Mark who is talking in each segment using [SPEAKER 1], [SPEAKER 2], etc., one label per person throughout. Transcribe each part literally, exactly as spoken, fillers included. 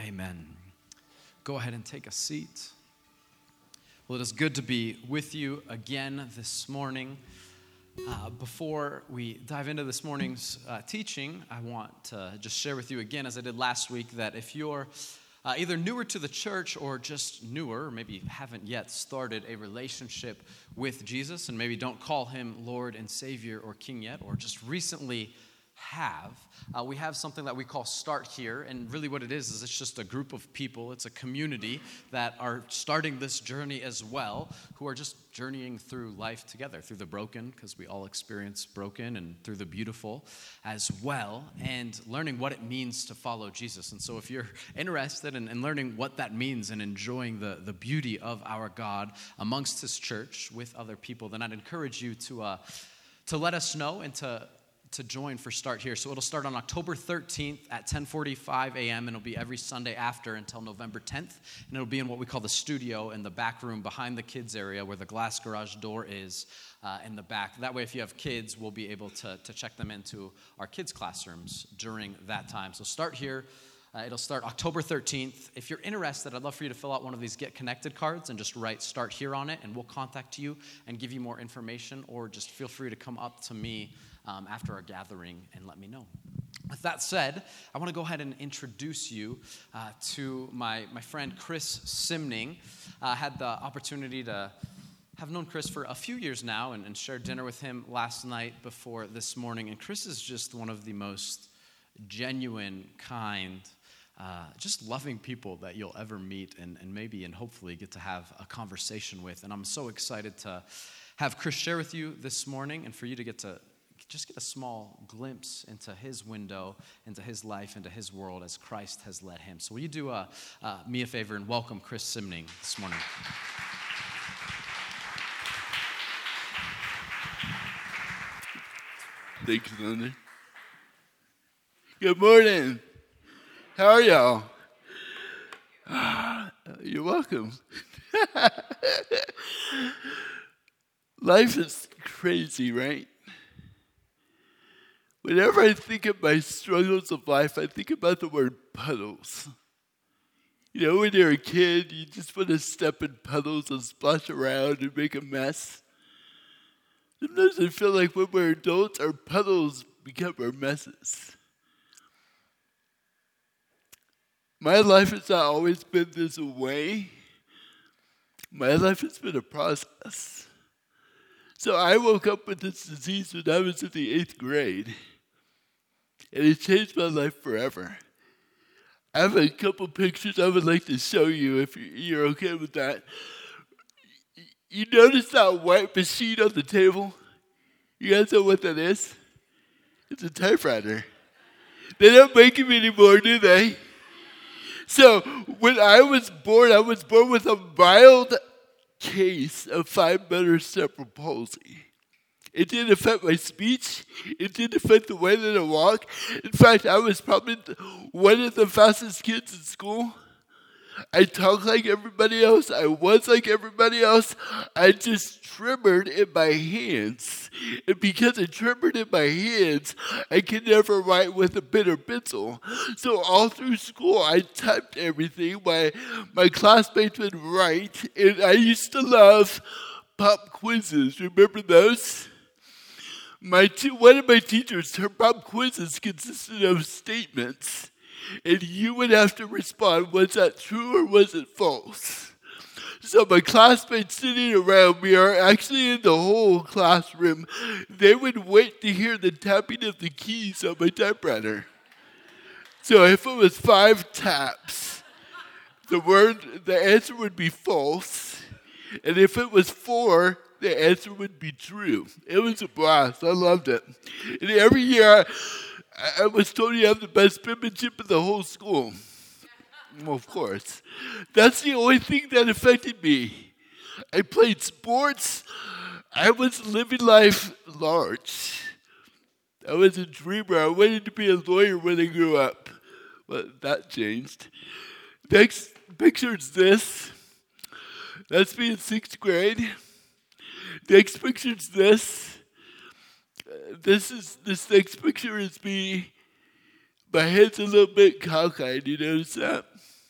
[SPEAKER 1] Amen. Go ahead and take a seat. Well, it is good to be with you again this morning. Uh, before we dive into this morning's uh, teaching, I want to just share with you again, as I did last week, that if you're uh, either newer to the church or just newer, or maybe haven't yet started a relationship with Jesus, and maybe don't call him Lord and Savior or King yet, or just recently have, uh, we have something that we call Start Here, and really what it is is it's just a group of people, it's a community that are starting this journey as well, who are just journeying through life together, through the broken, because we all experience broken, and through the beautiful as well, and learning what it means to follow Jesus. And so if you're interested in, in learning what that means and enjoying the, the beauty of our God amongst his church with other people, then I'd encourage you to uh, to let us know and to to join for Start Here. So it'll start on October thirteenth at ten forty-five a.m. and it'll be every Sunday after until November tenth. And it'll be in what we call the studio in the back room behind the kids area where the glass garage door is uh, in the back. That way, if you have kids, we'll be able to, to check them into our kids' classrooms during that time. So Start Here. Uh, it'll start October thirteenth. If you're interested, I'd love for you to fill out one of these Get Connected cards and just write Start Here on it, and we'll contact you and give you more information, or just feel free to come up to me um, after our gathering and let me know. With that said, I want to go ahead and introduce you uh, to my, my friend Chris Simning. I uh, had the opportunity to have known Chris for a few years now and, and shared dinner with him last night before this morning, and Chris is just one of the most genuine, kind, Uh, just loving people that you'll ever meet and, and maybe and hopefully get to have a conversation with. And I'm so excited to have Chris share with you this morning and for you to get to just get a small glimpse into his window, into his life, into his world as Christ has led him. So will you do uh, uh, me a favor and welcome Chris Simning this morning.
[SPEAKER 2] Thank you, Linda. Good morning. How are y'all? Ah, you're welcome. Life is crazy, right? Whenever I think of my struggles of life, I think about the word puddles. You know, when you're a kid, you just want to step in puddles and splash around and make a mess. Sometimes I feel like when we're adults, our puddles become our messes. My life has not always been this way. My life has been a process. So I woke up with this disease when I was in the eighth grade, and it changed my life forever. I have a couple pictures I would like to show you if you're okay with that. You notice that white machine on the table? You guys know what that is? It's a typewriter. They don't make them anymore, do they? So when I was born, I was born with a mild case of fine-motor cerebral palsy. It didn't affect my speech. It didn't affect the way that I walk. In fact, I was probably one of the fastest kids in school. I talked like everybody else. I was like everybody else. I just trembled in my hands. And because I trembled in my hands, I could never write with a pen or pencil. So all through school, I typed everything. My, my classmates would write. And I used to love pop quizzes. Remember those? My t- one of my teachers, her pop quizzes consisted of statements. And you would have to respond, was that true or was it false? So my classmates sitting around me are actually in the whole classroom. They would wait to hear the tapping of the keys on my typewriter. So if it was five taps, the word, the answer would be false. And if it was four, the answer would be true. It was a blast. I loved it. And every year, I, I was told you have the best penmanship in the whole school. Well, of course. That's the only thing that affected me. I played sports. I was living life large. I was a dreamer. I wanted to be a lawyer when I grew up. Well, that changed. Next picture is this. That's me in sixth grade. Next picture is this. Uh, this is this next picture is me. My head's a little bit cockeyed. You notice that?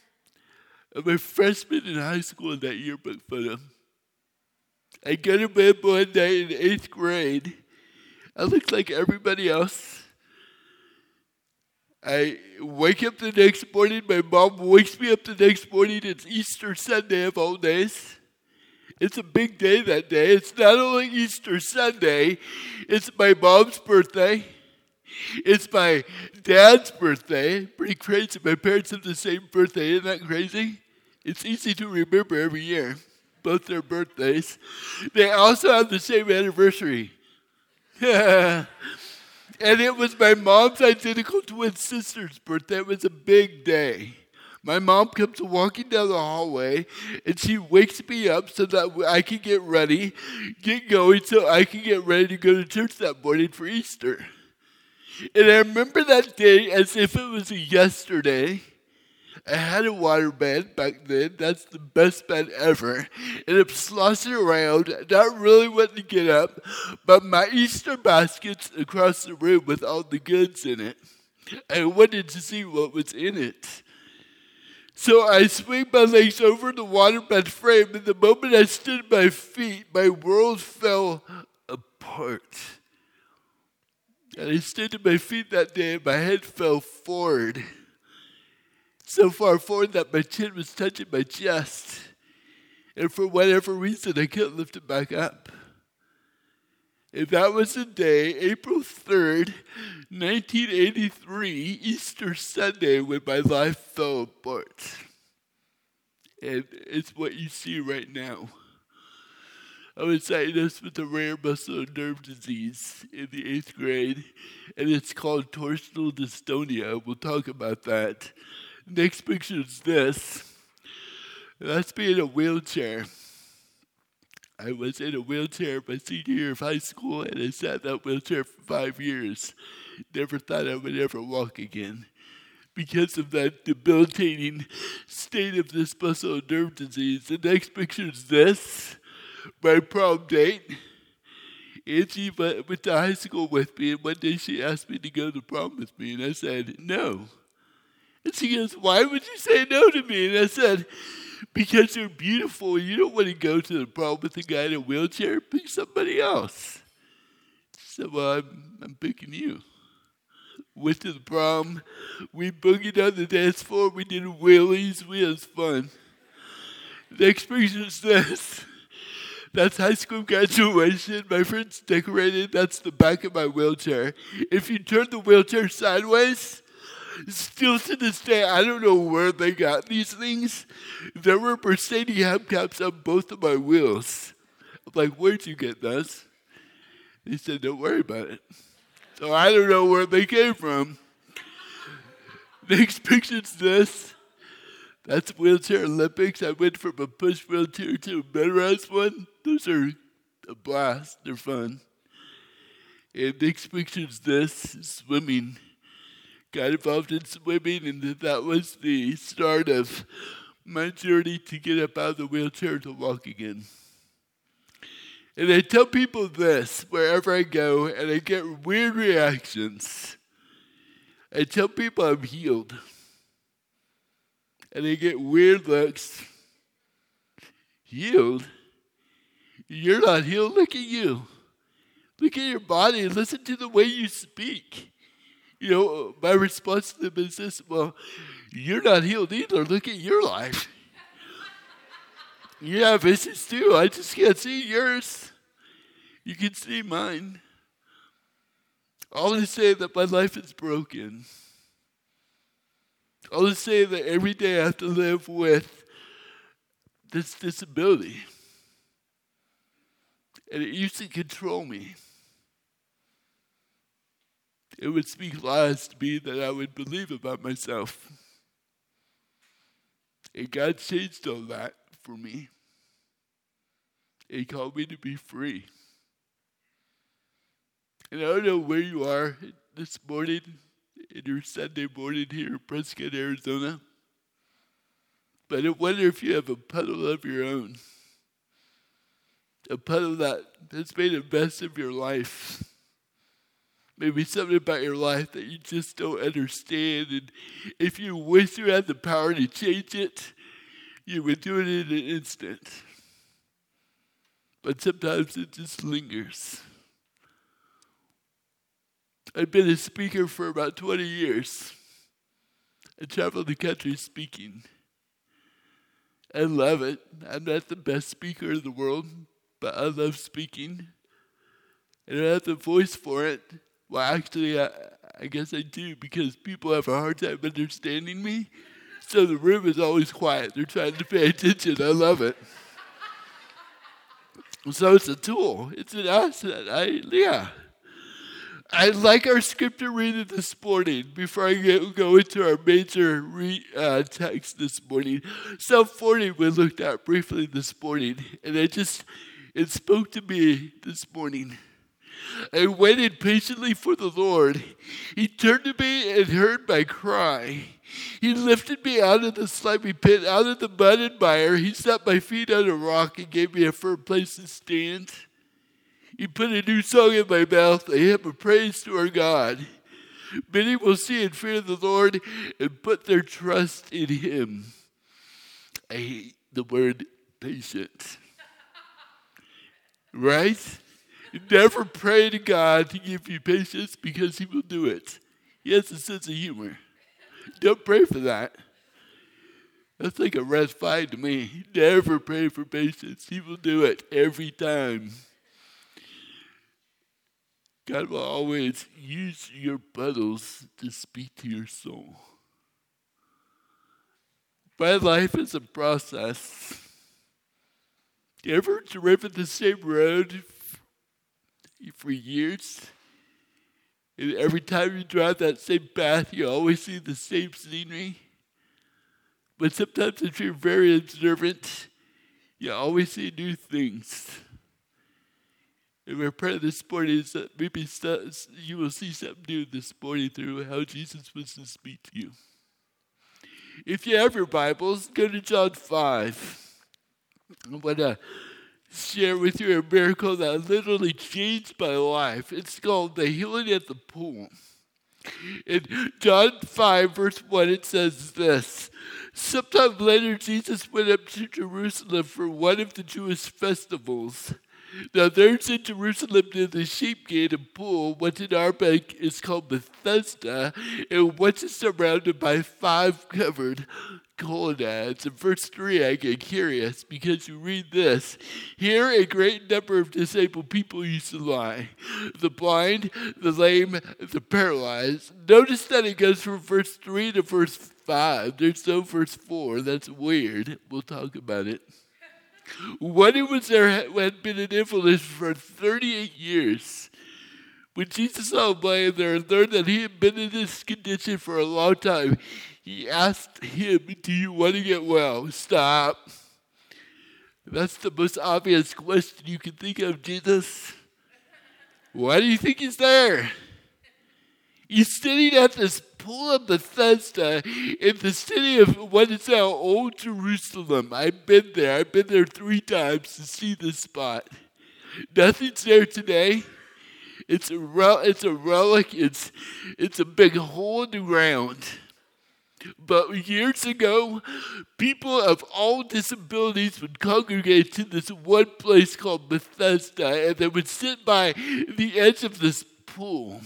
[SPEAKER 2] I'm a freshman in high school in that yearbook photo. I go to bed one day in eighth grade. I look like everybody else. I wake up the next morning. My mom wakes me up the next morning. It's Easter Sunday of all days. It's a big day that day. It's not only Easter Sunday, it's my mom's birthday. It's my dad's birthday. Pretty crazy. My parents have the same birthday. Isn't that crazy? It's easy to remember every year, both their birthdays. They also have the same anniversary. And it was my mom's identical twin sister's birthday. It was a big day. My mom comes walking down the hallway, and she wakes me up so that I can get ready, get going, so I can get ready to go to church that morning for Easter. And I remember that day as if it was yesterday. I had a water bed back then. That's the best bed ever. And I'm sloshing around, not really wanting to get up, but my Easter basket's across the room with all the goods in it. I wanted to see what was in it. So I swing my legs over the waterbed frame, and the moment I stood on my feet, my world fell apart. And I stood on my feet that day, and my head fell forward. So far forward that my chin was touching my chest. And for whatever reason, I couldn't lift it back up. And that was the day, April third, nineteen eighty-three, Easter Sunday, when my life fell apart. And it's what you see right now. I was diagnosed with a rare muscle and nerve disease in the eighth grade, and it's called torsional dystonia. We'll talk about that. Next picture is this. That's me in a wheelchair. I was in a wheelchair my senior year of high school, and I sat in that wheelchair for five years. Never thought I would ever walk again because of that debilitating state of this muscle and nerve disease. The next picture is this. My prom date. Angie went to high school with me, and one day she asked me to go to prom with me, and I said, no. And she goes, why would you say no to me? And I said, because you're beautiful. You don't want to go to the prom with a guy in a wheelchair. Pick somebody else. So well, I'm, I'm picking you. Went to the prom. We boogied on the dance floor. We did wheelies. We had fun. Next picture is this. That's high school graduation. My friends decorated. That's the back of my wheelchair. If you turn the wheelchair sideways, still to this day, I don't know where they got these things. There were Mercedes hubcaps on both of my wheels. I'm like, where'd you get those? They said, don't worry about it. So I don't know where they came from. Next picture's this. That's Wheelchair Olympics. I went from a push wheelchair to a motorized one. Those are a blast. They're fun. And next picture's this, swimming. Got involved in swimming, and that was the start of my journey to get up out of the wheelchair to walk again. And I tell people this wherever I go, and I get weird reactions. I tell people I'm healed. And I get weird looks. Healed? You're not healed. Look at you. Look at your body and listen to the way you speak. You know, my response to them is this, well, you're not healed either. Look at your life. You have issues too. I just can't see yours. You can see mine. All to say that my life is broken. All to say that every day I have to live with this disability. And it used to control me. It would speak lies to me that I would believe about myself. And God changed all that for me. He called me to be free. And I don't know where you are this morning, in your Sunday morning here in Prescott, Arizona. But I wonder if you have a puddle of your own. A puddle that has made a mess of your life. Maybe something about your life that you just don't understand. And if you wish you had the power to change it, you would do it in an instant. But sometimes it just lingers. I've been a speaker for about twenty years. I travel the country speaking. I love it. I'm not the best speaker in the world, but I love speaking. I don't have the voice for it. Well, actually, I, I guess I do, because people have a hard time understanding me. So the room is always quiet. They're trying to pay attention. I love it. So it's a tool. It's an asset. I, yeah. I like our scripture reading this morning before I get, go into our major re, uh, text this morning. Psalm forty we looked at briefly this morning, and it just, it spoke to me this morning. I waited patiently for the Lord. He turned to me and heard my cry. He lifted me out of the slimy pit, out of the mud and mire. He set my feet on a rock and gave me a firm place to stand. He put a new song in my mouth, a hymn of praise to our God. Many will see and fear the Lord and put their trust in Him. I hate the word patient. Right? Never pray to God to give you patience, because He will do it. He has a sense of humor. Don't pray for that. That's like a red flag to me. Never pray for patience. He will do it every time. God will always use your puddles to speak to your soul. My life is a process. You ever driven the same road for years? And every time you drive that same path, you always see the same scenery? But sometimes if you're very observant, you always see new things. And my prayer this morning is that maybe you will see something new this morning through how Jesus wants to speak to you. If you have your Bibles, go to John five. I want to share with you a miracle that literally changed my life. It's called the healing at the pool. In John five, verse one, it says this. Sometime later, Jesus went up to Jerusalem for one of the Jewish festivals. Now, there's in Jerusalem near the sheep gate a pool, which in Arabic is called Bethesda, and which is surrounded by five covered colonnades. In verse three, I get curious, because you read this. Here a great number of disabled people used to lie. The blind, the lame, the paralyzed. Notice that it goes from verse three to verse five. There's no verse four. That's weird. We'll talk about it. One who was there had been an invalid for thirty-eight years. When Jesus saw him lying there and learned that he had been in this condition for a long time, he asked him, "Do you want to get well?" Stop. That's the most obvious question you can think of, Jesus. Why do you think he's there? He's sitting at this pool of Bethesda in the city of what is now Old Jerusalem. I've been there. I've been there three times to see this spot. Nothing's there today. It's a rel- it's a relic. It's it's a big hole in the ground. But years ago, people of all disabilities would congregate to this one place called Bethesda, and they would sit by the edge of this pool.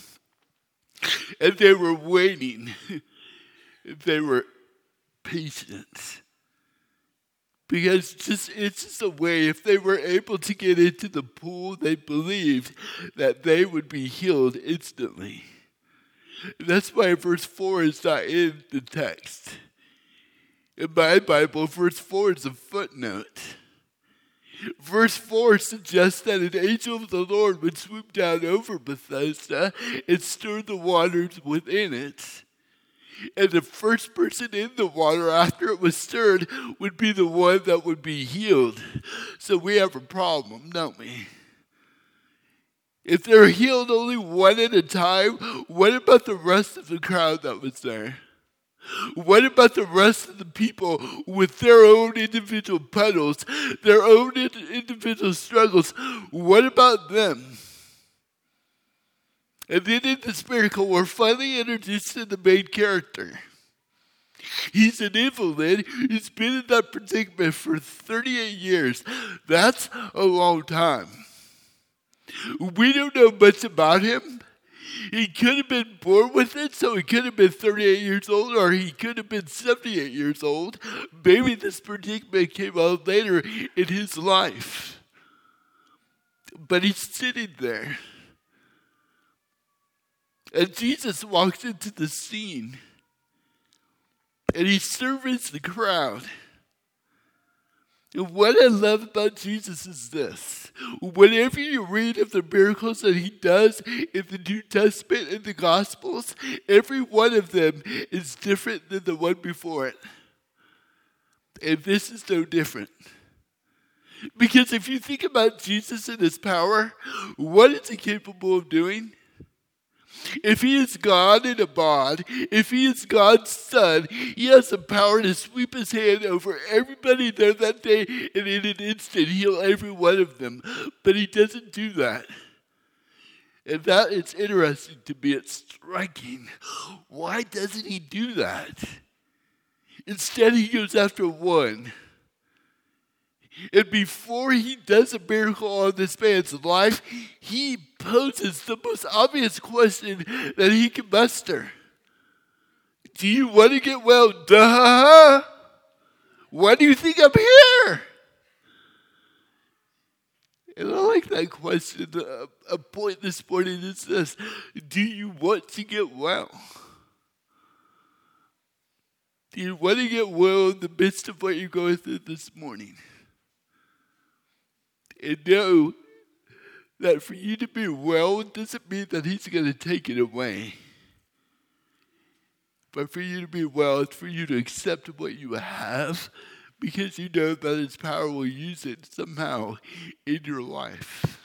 [SPEAKER 2] And they were waiting. They were patient. Because just it's just a way, if they were able to get into the pool, they believed that they would be healed instantly. That's why verse four is not in the text. In my Bible, verse four is a footnote. Verse four suggests that an angel of the Lord would swoop down over Bethesda and stir the waters within it. And the first person in the water after it was stirred would be the one that would be healed. So we have a problem, don't we? If they're healed only one at a time, what about the rest of the crowd that was there? What about the rest of the people with their own individual puddles, their own individual struggles? What about them? And then in this miracle, we're finally introduced to the main character. He's an invalid. He's been in that predicament for thirty-eight years. That's a long time. We don't know much about him. He could have been born with it, so he could have been thirty-eight years old, or he could have been seventy-eight years old. Maybe this predicament came out later in his life. But he's sitting there. And Jesus walks into the scene. And he surveys the crowd. And what I love about Jesus is this. Whenever you read of the miracles that he does in the New Testament and the Gospels, every one of them is different than the one before it. And this is no different. Because if you think about Jesus and his power, what is he capable of doing? If he is God in a bod, if he is God's son, he has the power to sweep his hand over everybody there that day, and in an instant heal every one of them. But he doesn't do that. And that is interesting to me. It's striking. Why doesn't he do that? Instead, he goes after one. And before he does a miracle on this man's life, he poses the most obvious question that he can muster. Do you want to get well? Duh! Why do you think I'm here? And I like that question. A, a point this morning is this. Do you want to get well? Do you want to get well in the midst of what you're going through this morning? And know that for you to be well doesn't mean that he's going to take it away. But for you to be well, it's for you to accept what you have because you know that his power will use it somehow in your life.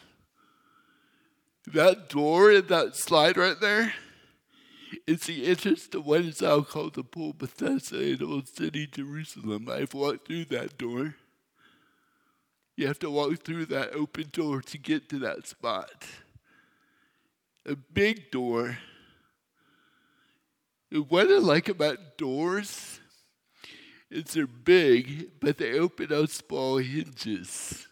[SPEAKER 2] That door and that slide right there is the entrance to what is now called the Pool of Bethesda in Old City, Jerusalem. I've walked through that door. You have to walk through that open door to get to that spot. A big door. And what I like about doors is they're big, but they open on small hinges.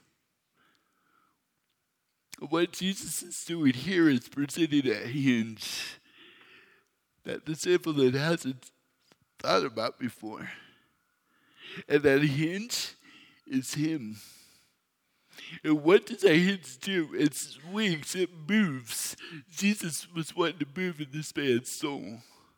[SPEAKER 2] What Jesus is doing here is presenting a hinge that this invalid hasn't thought about before. And that hinge is him. And what does a hinge do? It swings, it moves. Jesus was wanting to move in this man's soul.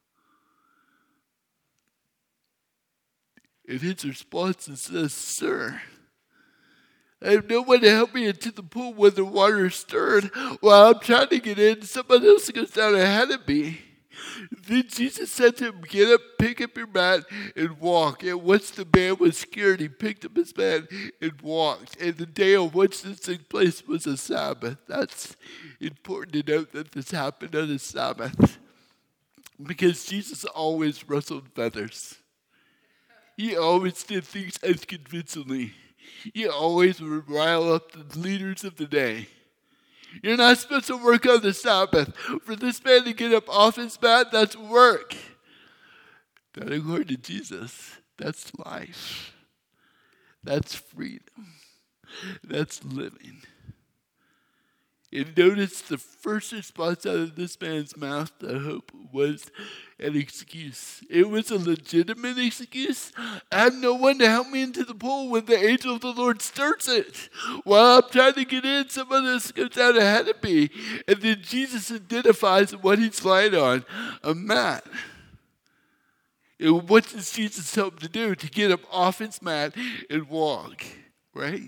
[SPEAKER 2] And his response is this, Sir, I have no one to help me into the pool when the water is stirred. While I'm trying to get in, someone else goes down ahead of me. Then Jesus said to him, Get up, pick up your mat, and walk. And once the man was scared, he picked up his mat and walked. And the day on which this took place was a Sabbath. That's important to note that this happened on a Sabbath. Because Jesus always rustled feathers. He always did things unconvincingly. He always would rile up the leaders of the day. You're not supposed to work on the Sabbath. For this man to get up off his mat, that's work. Not according to Jesus. That's life. That's freedom. That's living. And notice the first response out of this man's mouth, I hope, was an excuse. It was a legitimate excuse. I have no one to help me into the pool when the angel of the Lord stirs it. While I'm trying to get in, someone else goes out ahead of me. And then Jesus identifies what he's lying on, a mat. And what does Jesus tell him to do? To get up off his mat and walk, right?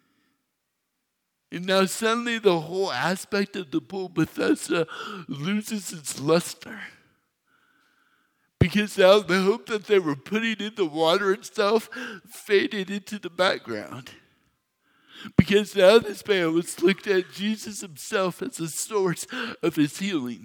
[SPEAKER 2] And now suddenly the whole aspect of the pool of Bethesda loses its luster. Because now the hope that they were putting in the water itself faded into the background. Because now this man was looked at Jesus himself as the source of his healing.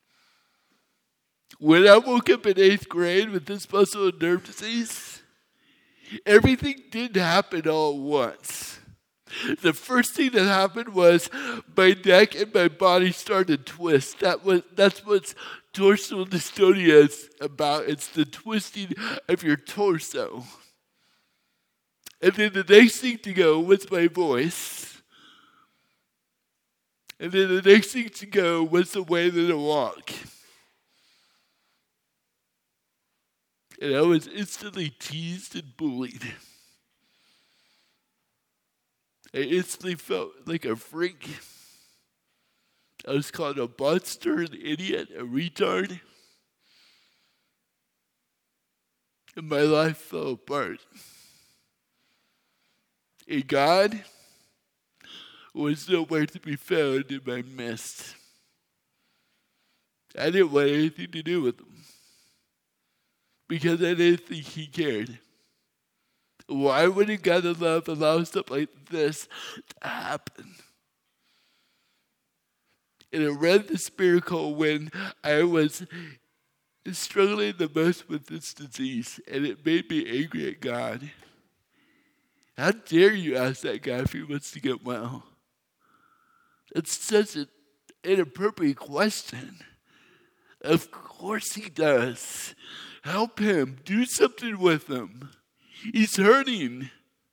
[SPEAKER 2] When I woke up in eighth grade with this muscle and nerve disease, everything didn't happen all at once. The first thing that happened was my neck and my body started to twist. That was that's what's dorsal dystonia is about. It's the twisting of your torso. And then the next thing to go was my voice. And then the next thing to go was the way that I walk. And I was instantly teased and bullied. I instantly felt like a freak. I was called a monster, an idiot, a retard. And my life fell apart. And God was nowhere to be found in my midst. I didn't want anything to do with him because I didn't think he cared. Why wouldn't God love allow stuff like this to happen? And I read this miracle when I was struggling the most with this disease, and it made me angry at God. How dare you ask that guy if he wants to get well? It's such an inappropriate question. Of course he does. Help him. Do something with him. He's hurting.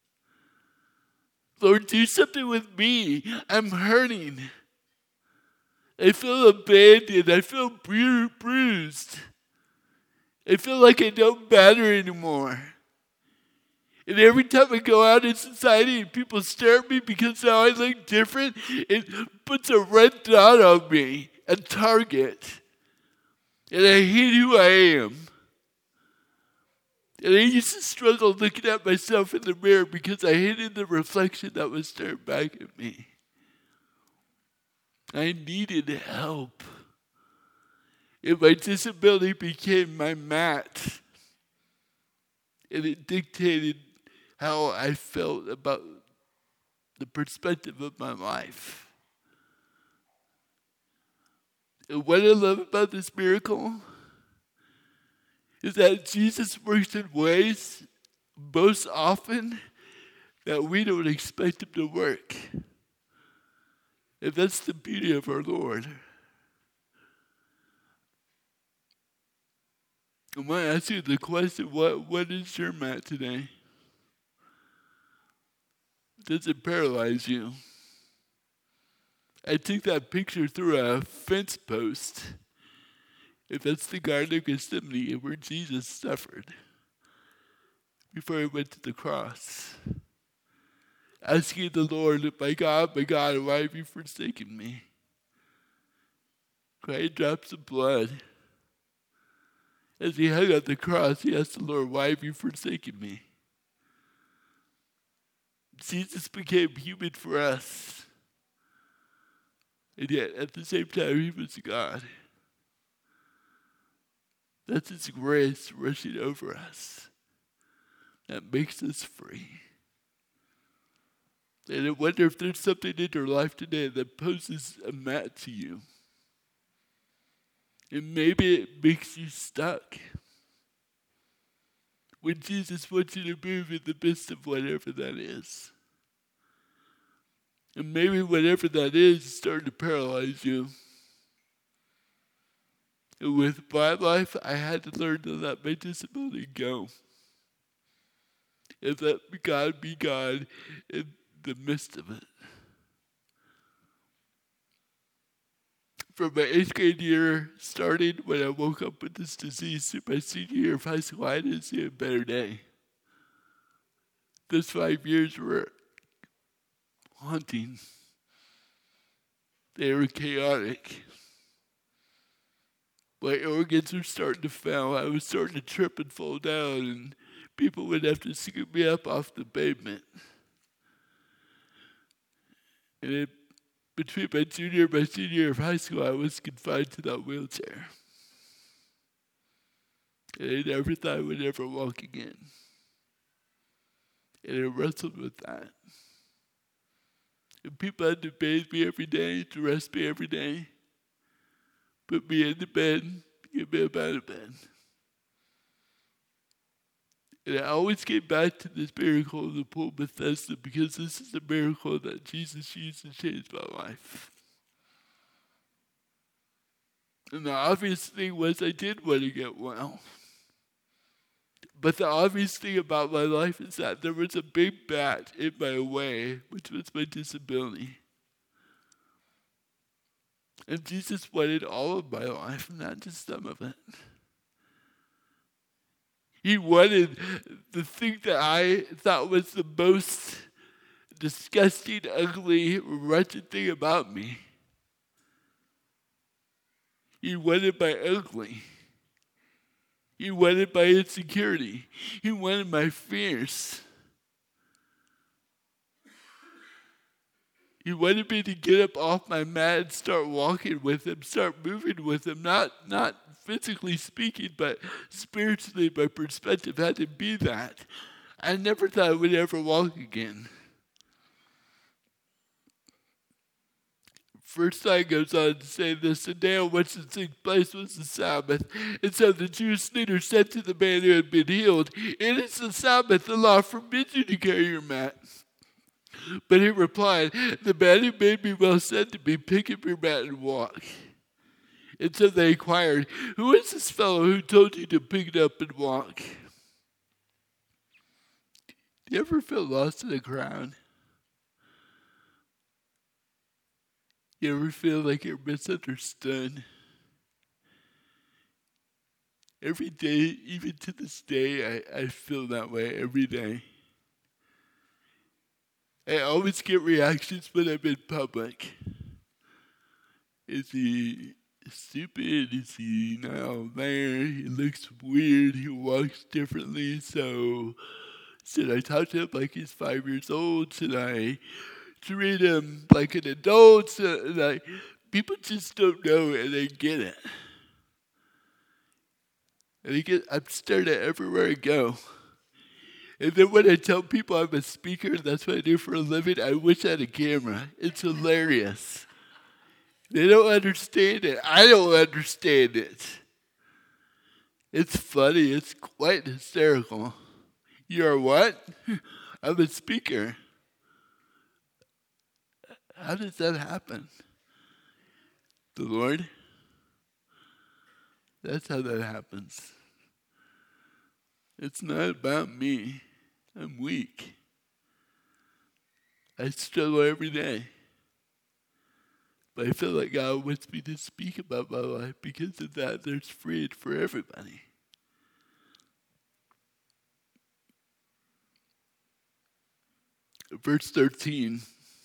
[SPEAKER 2] Lord, do something with me. I'm hurting. I feel abandoned. I feel bru- bruised. I feel like I don't matter anymore. And every time I go out in society and people stare at me because now I look different, it puts a red dot on me, a target. And I hate who I am. And I used to struggle looking at myself in the mirror because I hated the reflection that was staring back at me. I needed help. And my disability became my mat. And it dictated how I felt about the perspective of my life. And what I love about this miracle is that Jesus works in ways most often that we don't expect him to work. And that's the beauty of our Lord. I want to ask you the question, what, what is your mat today? Does it paralyze you? I took that picture through a fence post. If that's the Garden of Gethsemane where Jesus suffered before he went to the cross. Asking the Lord, my God, my God, why have you forsaken me? Crying drops of blood. As he hung on the cross, he asked the Lord, why have you forsaken me? Jesus became human for us. And yet, at the same time, he was God. That's his grace rushing over us. That makes us free. And I wonder if there's something in your life today that poses a mat to you. And maybe it makes you stuck. When Jesus wants you to move in the midst of whatever that is. And maybe whatever that is is starting to paralyze you. And with my life, I had to learn to let my disability go. And let God be God in the midst of it. From my eighth grade year starting, when I woke up with this disease through my senior year of high school, I didn't see a better day. Those five years were haunting. They were chaotic. My organs were starting to fail. I was starting to trip and fall down, and people would have to scoop me up off the pavement. And it, between my junior and my senior year of high school, I was confined to that wheelchair. And I never thought I would ever walk again. And I wrestled with that. And people had to bathe me every day, dress me every day, put me in the bed, get me up out of bed. And I always came back to this miracle of the pool of Bethesda because this is a miracle that Jesus used to change my life. And the obvious thing was I did want to get well. But the obvious thing about my life is that there was a big bat in my way, which was my disability. And Jesus wanted all of my life, not just some of it. He wanted the thing that I thought was the most disgusting, ugly, wretched thing about me. He wanted my ugly. He wanted my insecurity. He wanted my fears. He wanted me to get up off my mat and start walking with him, start moving with him, not, not physically speaking, but spiritually my perspective had to be that. I never thought I would ever walk again. Verse nine goes on to say this, the day on which this took place was the Sabbath. And so the Jewish leader said to the man who had been healed, it is the Sabbath, the law forbids you to carry your mat. But he replied, the man who made me well said to me, pick up your mat and walk. And so they inquired, who is this fellow who told you to pick it up and walk? Do you ever feel lost in a crowd? You ever feel like you're misunderstood? Every day, even to this day, I, I feel that way every day. I always get reactions when I'm in public. Is he stupid? Is he now there? He looks weird. He walks differently. So should I talk to him like he's five years old? Should I treat him like an adult? Should I, people just don't know and they get it. And I get, I'm stared at everywhere I go. And then when I tell people I'm a speaker, that's what I do for a living, I wish I had a camera. It's hilarious. They don't understand it. I don't understand it. It's funny. It's quite hysterical. You are what? I'm a speaker. How does that happen? The Lord? That's how that happens. It's not about me. I'm weak. I struggle every day. But I feel like God wants me to speak about my life. Because of that, there's freedom for everybody. Verse thirteen.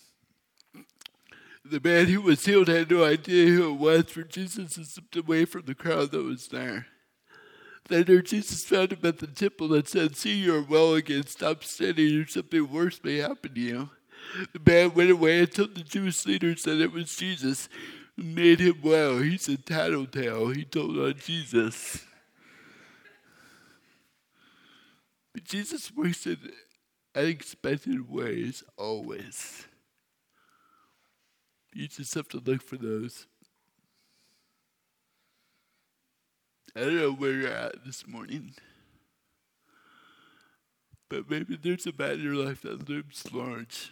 [SPEAKER 2] The man who was healed had no idea who it was, for Jesus had slipped away from the crowd that was there. Later, Jesus found him at the temple and said, see, you are well again. Stop sinning, or something worse may happen to you. The man went away and told the Jewish leaders that it was Jesus who made him well. He's a tattletale. He told on Jesus. But Jesus works in unexpected ways always. You just have to look for those. I don't know where you're at this morning, but maybe there's a man in your life that looms large.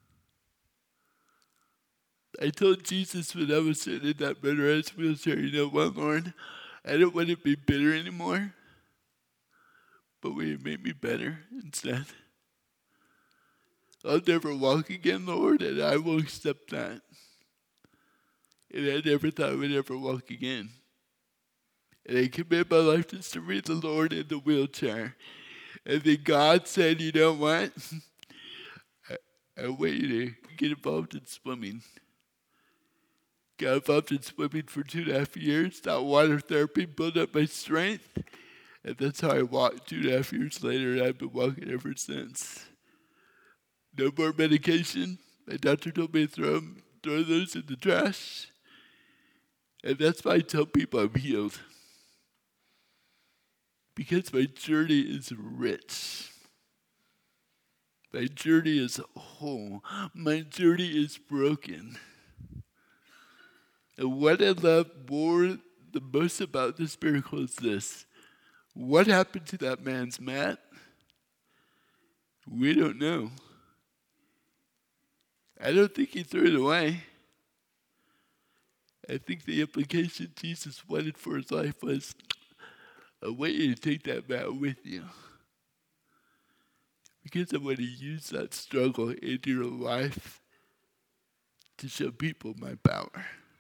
[SPEAKER 2] I told Jesus when I was sitting in that motorized wheelchair, you know what, Lord? I don't want to be bitter anymore, but will you make me better instead? I'll never walk again, Lord, and I will accept that. And I never thought I would ever walk again. And I committed my life to serving the Lord in the wheelchair. And then God said, you know what? I, I want you to get involved in swimming. Got involved in swimming for two and a half years. That water therapy built up my strength. And that's how I walked two and a half years later. And I've been walking ever since. No more medication. My doctor told me to throw, throw those in the trash. And that's why I tell people I'm healed. Because my journey is rich. My journey is whole. My journey is broken. And what I love more, the most about this miracle is this. What happened to that man's mat? We don't know. I don't think he threw it away. I think the implication Jesus wanted for his life was, I want you to take that mat with you. Because I want to use that struggle in your life to show people my power.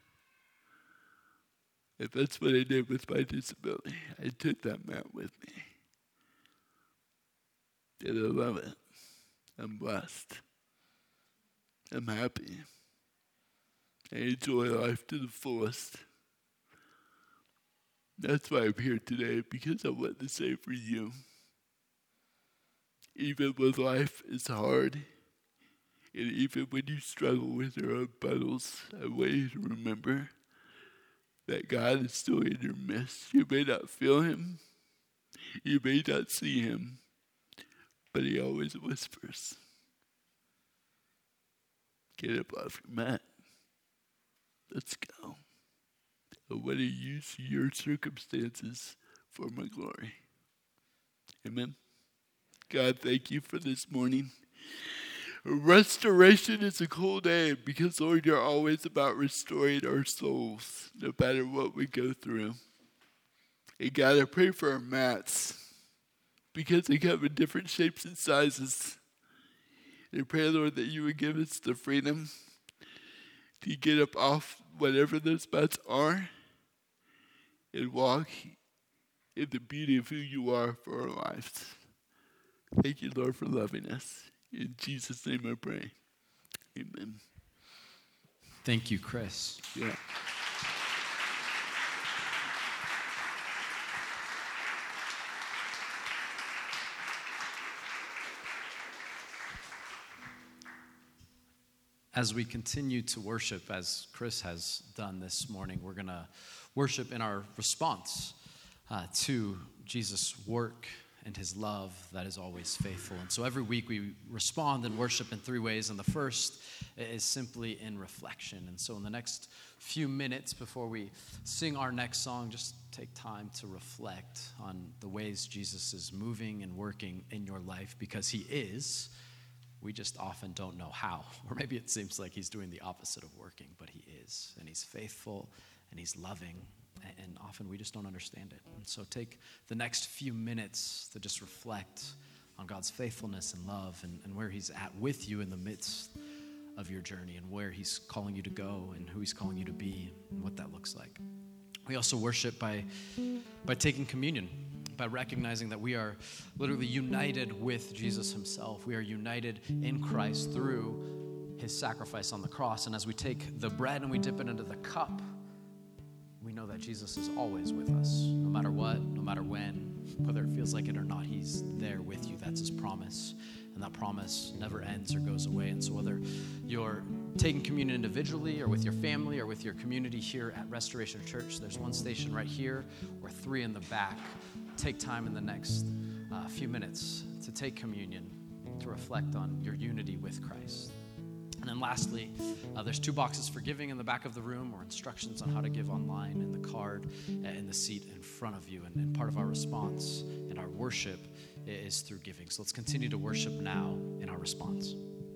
[SPEAKER 2] And that's what I did with my disability. I took that mat with me. And I love it. I'm blessed. I'm happy. I enjoy life to the fullest. That's why I'm here today, because I want to say for you, even when life is hard, and even when you struggle with your own battles, I want you to remember that God is still in your midst. You may not feel him, you may not see him, but he always whispers. Get up off your mat. Let's go. I want to use your circumstances for my glory. Amen. God, thank you for this morning. Restoration is a cool name because, Lord, you're always about restoring our souls, no matter what we go through. And God, I pray for our mats because they come in different shapes and sizes. And I pray, Lord, that you would give us the freedom to get up off whatever those mats are and walk in the beauty of who you are for our lives. Thank you, Lord, for loving us. In Jesus' name I pray. Amen.
[SPEAKER 1] Thank you, Chris.
[SPEAKER 2] Yeah.
[SPEAKER 1] As we continue to worship, as Chris has done this morning, we're going to worship in our response uh, to Jesus' work and his love that is always faithful. And so every week we respond and worship in three ways. And the first is simply in reflection. And so in the next few minutes before we sing our next song, just take time to reflect on the ways Jesus is moving and working in your life, because he is. We just often don't know how. Or maybe it seems like he's doing the opposite of working, but he is. And he's faithful and he's loving. And often we just don't understand it. And so take the next few minutes to just reflect on God's faithfulness and love, and, and where he's at with you in the midst of your journey, and where he's calling you to go, and who he's calling you to be, and what that looks like. We also worship by, by taking communion, by recognizing that we are literally united with Jesus himself. We are united in Christ through his sacrifice on the cross. And as we take the bread and we dip it into the cup, we know that Jesus is always with us, no matter what, no matter when, whether it feels like it or not, he's there with you. That's his promise. And that promise never ends or goes away. And so whether you're taking communion individually or with your family or with your community here at Restoration Church, there's one station right here or three in the back. Take time in the next uh, few minutes to take communion, to reflect on your unity with Christ. And then lastly, uh, there's two boxes for giving in the back of the room, or instructions on how to give online, and the card uh, in the seat in front of you. And, and part of our response and our worship is through giving. So let's continue to worship now in our response.